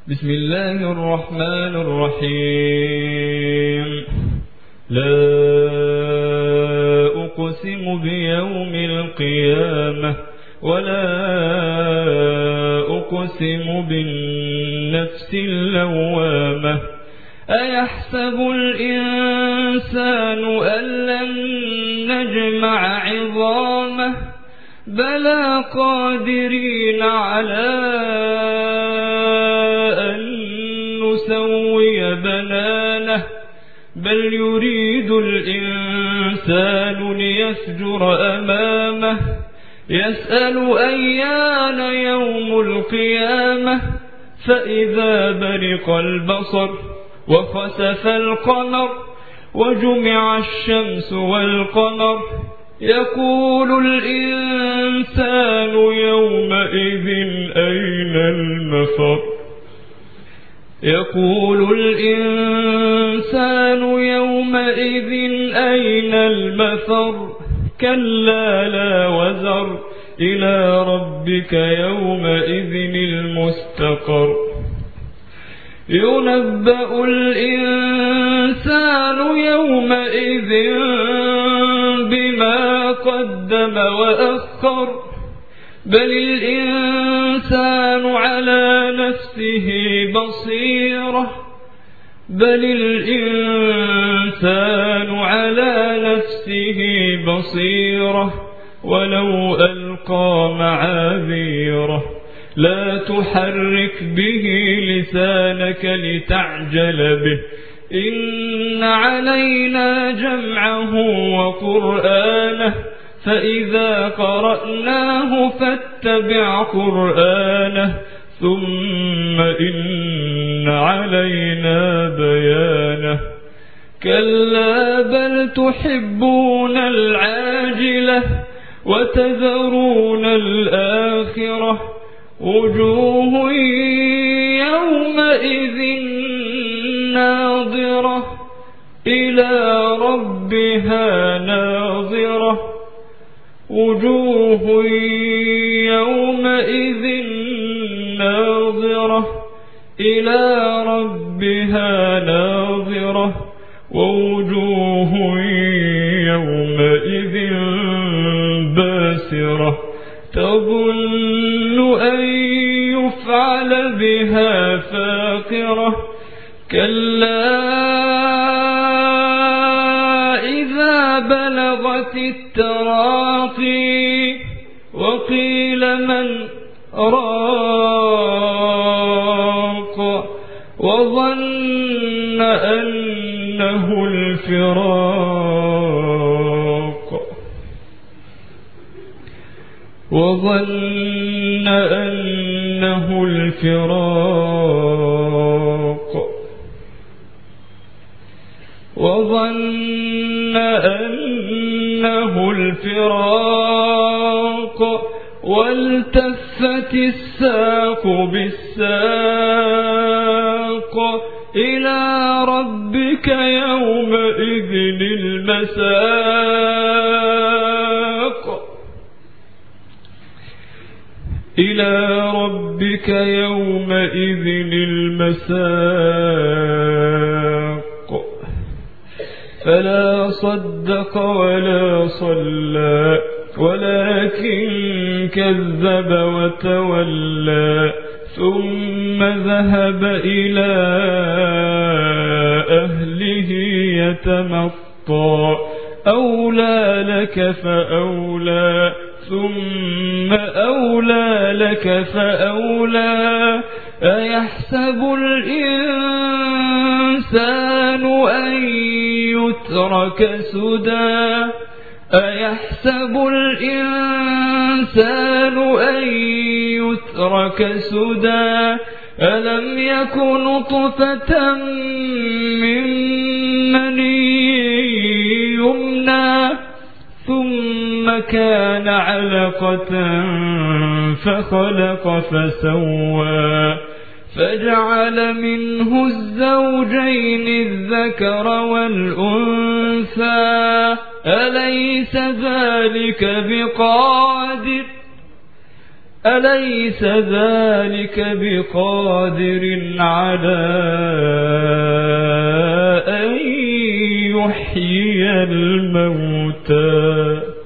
بسم الله الرحمن الرحيم. لا أقسم بيوم القيامة ولا أقسم بالنفس اللوامة. أيحسب الإنسان أن لن نجمع عظامه بلى قادرين على أن نسوي بنانه بل يريد الإنسان ليفجر أمامه يسأل أيان يوم القيامة فإذا برق البصر وخسف القمر وجمع الشمس والقمر يقول الإنسان يومئذ أين المفر يقول الإنسان يومئذ أين المفر كلا لا وزر إلى ربك يومئذ المستقر ينبأ الإنسان يومئذ بما قدم وأخر بل الإنسان على نفسه بصيرة ولو ألقى معاذيره لا تحرك به لسانك لتعجل به إن علينا جمعه وقرآنه فإذا قرأناه فاتبع قرآنه ثم إن علينا بيانه كلا بل تحبون العاجلة وتذرون الآخرة وجوه يومئذ ناظرة إلى ربها ناظرة وجوه يومئذ ناظرة إلى ربها ناظرة ووجوه يومئذ باسرة تظن أن يفعل بها فاقرة كلا إذا بلغت التراقي وقيل من راق وظن أنه الفراق والتفت الساق بالساق إلى ربك يومئذ المساق فلا صدق ولا صلى ولكن كذب وتولى ثم ذهب إلى أهله يتمطى أولى لك فأولى ثم أولى لك فأولى أيحسب الإنسان أن يترك سدى ألم يكن نطفة من مني يمنى ثم كان علقة فخلق فسوى فجعل منه الزوجين الذكر والأنثى أليس ذلك بقادر أليس ذلك بقادر على أن يحيي الموتى